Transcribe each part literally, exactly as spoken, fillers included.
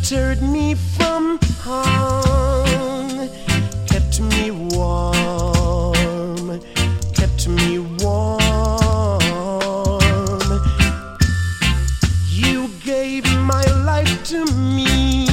sheltered me from harm, kept me warm, kept me warm. You gave my life to me.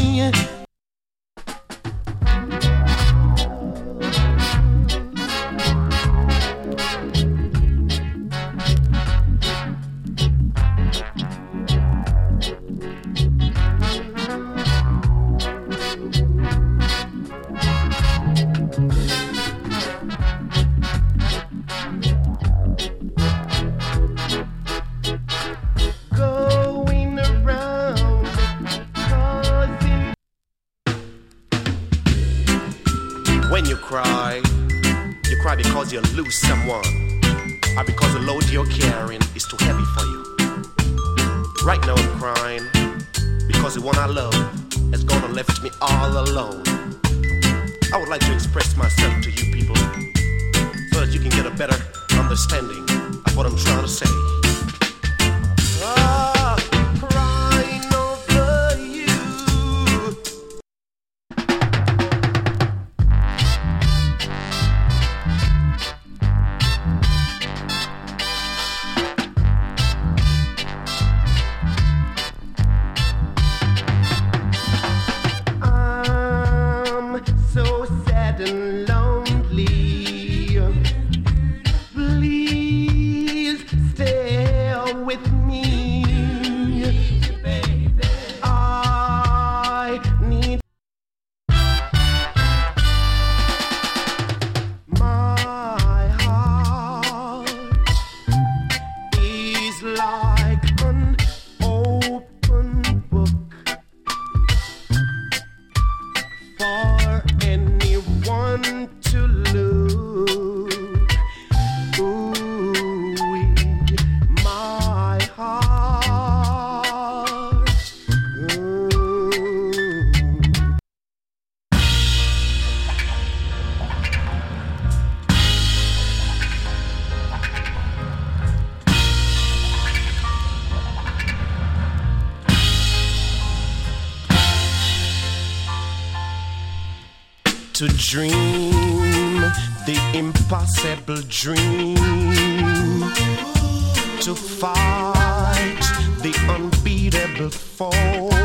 When you cry, you cry because you lose someone, or because the load you're carrying is too heavy for you. Right now I'm crying because the one I love has gone and left me all alone. I would like to express myself to you people so that you can get a better understanding of what I'm trying to say. Ah, crying over you. So sad and lonely. Please stay with me. I need my heart is like an open book for anyone to look. Ooh, my heart. Ooh. To dream the impossible dream, to fight the unbeatable foe.